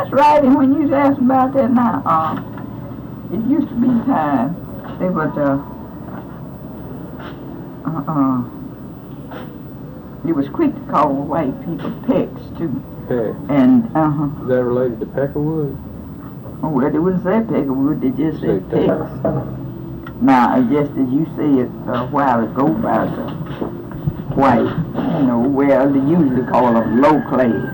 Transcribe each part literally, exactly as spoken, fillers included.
that's right. And when you asked about that now, uh, it used to be time they would, uh, uh, uh, it was quick to call white people Pecks too. Pecks. And, uh-huh. Is that related to Peckerwood? Oh, well, they wouldn't say Peckerwood, they just Say said Pecks. Now, just as you said a while ago about the white, you know, well, they usually call them low class.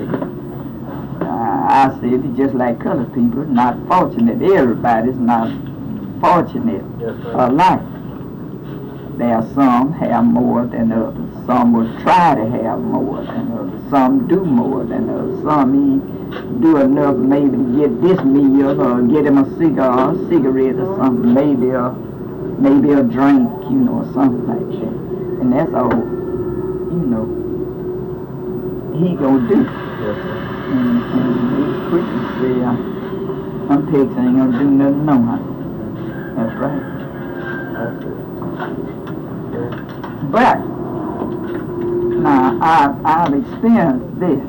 Uh, I said it's just like colored people, not fortunate. Everybody's not fortunate Yes, sir. alike. There are some have more than others. Some will try to have more than others. Some do more than others. Some even do enough maybe to get this meal or get him a cigar, a cigarette or something, maybe a maybe a drink, you know, or something like that. And that's all, you know, he gonna do. Yes, sir. And, and it's quick to say, uh, them pigs ain't gonna do nothing, no, huh? That's right. That's it. Yeah. But, now, I've, I've experienced this.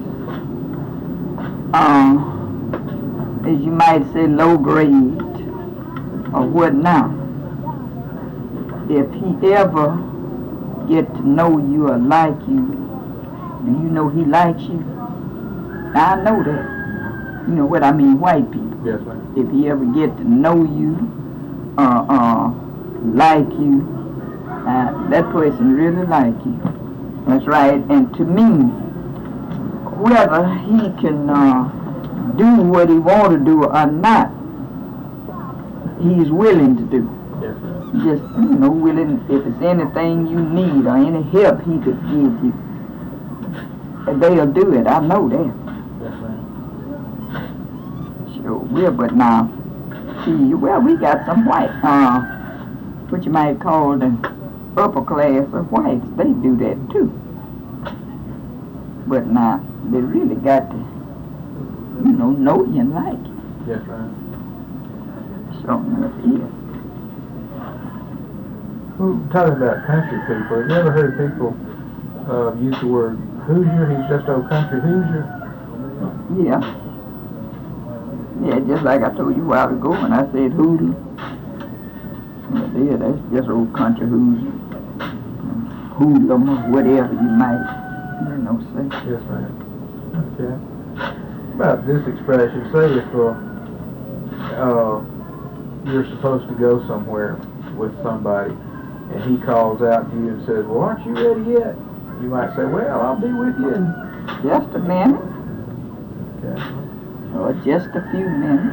Um, as you might say, low grade, or what now. If he ever get to know you or like you, and you know he likes you, I know that. You know what I mean, white people. Yes, ma'am. If he ever get to know you, uh, uh, like you, uh, that person really like you. That's right. And to me, whether he can uh, do what he want to do or not, he's willing to do. Yes, ma'am. Just, you know, willing, if it's anything you need or any help he could give you, they'll do it. I know that. Yes, ma'am. Sure will, but now, see, well, we got some white, uh, what you might call the upper class of whites. They do that too. But now, they really got to, you know, know you and like you. Yes, ma'am. Sure enough, yeah. Well, talking about country people, have you ever heard people uh, use the word Hoosier? He's just old country Hoosier. Yeah. Yeah, just like I told you a while ago when I said Hoodoo. Yeah, that's just old country Hoosier. Hoodlum or whatever you might, you know, say. Yes, ma'am. Okay. About this expression, say if uh, uh, you're supposed to go somewhere with somebody and he calls out to you and says, well, aren't you ready yet? You might say, well, I'll be with you in just a minute. Okay. Or just a few minutes.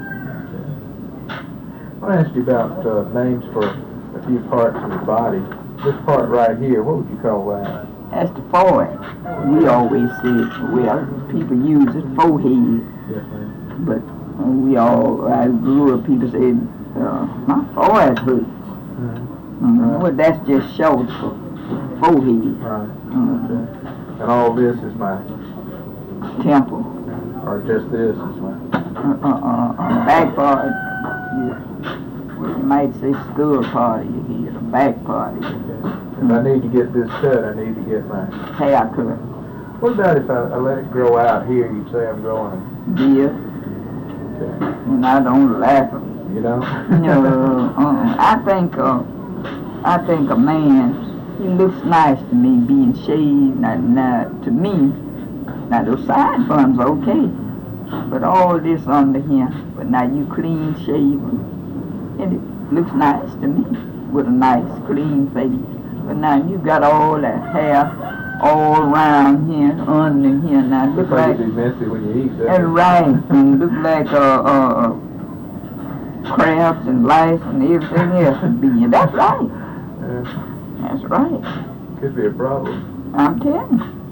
I want to ask you about uh, names for a few parts of the body. This part right here, what would you call that? That's the forehead. We always say, well, people use it, forehead. Yes, ma'am. But uh, we all, I grew up, people said, uh, my forehead hurts. Mm-hmm. Mm-hmm. Right. Well, that's just short for forehead. Right. Mm-hmm. Okay. And all this is my, Temple. or just this is my, Uh, uh, uh, uh, back part, yeah. You might say skull part of your head, the back part of your head. if I need to get this cut, I need to get my, Haircut. what about if I, I let it grow out here, you'd say I'm growing Beard. Okay. And I don't laugh at You know? No, uh-uh. I think, uh, I think a man, he looks nice to me being shaved. Now, now, to me, now those side buns okay, but all this under here, but now you clean shaven, and it looks nice to me with a nice clean face. But now you got all that hair all around here, under here. Now look Looks like, like it'd be messy when you eat that. that's right, and look like uh, uh, crabs and lice and everything else would be in. That's right. Yeah. That's right. Could be a problem. I'm telling you.